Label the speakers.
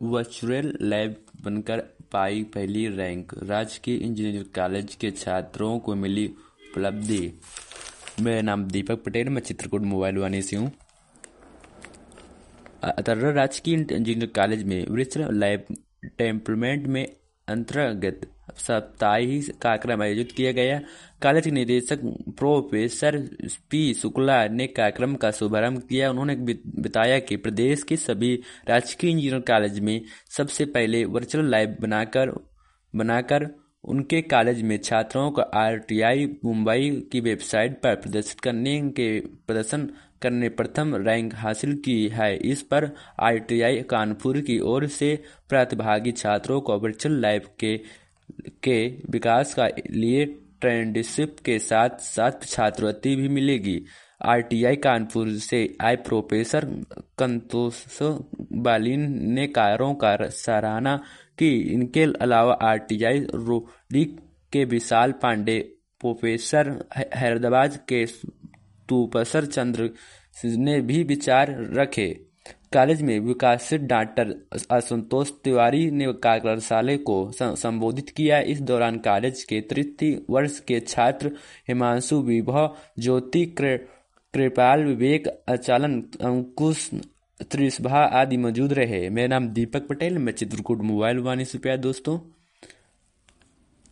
Speaker 1: Virtual lab बनकर पाई पहली rank, राजकीय इंजीनियरिंग कॉलेज के छात्रों को मिली उपलब्धि। मेरा नाम दीपक पटेल, मैं चित्रकूट मोबाइल वानी से हूँ। अतर्रा राजकीय इंजीनियरिंग कॉलेज में वर्चुअल लैब डेवलपमेंट में अंतर्गत साप्ताहिक कार्यक्रम आयोजित किया गया। कॉलेज के निदेशक प्रोफेसर पी शुक्ला ने कार्यक्रम का शुभारंभ किया। उन्होंने बताया कि प्रदेश के सभी राजकीय इंजीनियरिंग कॉलेज में सबसे पहले वर्चुअल लैब बनाकर उनके कॉलेज में छात्रों को आरटीआई मुंबई की वेबसाइट पर प्रदर्शन करने प्रथम रैंक हासिल की है। इस पर आईटीआई कानपुर की ओर से प्रतिभागी छात्रों को वर्चुअल लैब के विकास का लिए ट्रेंडशिप के साथ साथ छात्रवृत्ति भी मिलेगी। आरटीआई कानपुर से आए प्रोफेसर कंतोष बालिन ने कार्यों का सराहना की। इनके अलावा आरटीआई रोडी के विशाल पांडे, प्रोफेसर हैदराबाद के तुपसर चंद्र ने भी विचार रखे। कॉलेज में विकासशील डॉक्टर आशुतोष तिवारी ने कार्यशाला को संबोधित किया। इस दौरान कॉलेज के तृतीय वर्ष के छात्र हिमांशु, विभव, ज्योति, कृपाल, विवेक, अचालन, अंकुश, त्रिशभा आदि मौजूद रहे। मेरा नाम दीपक पटेल, मैं चित्रकूट मोबाइल वानी से प्यार दोस्तों।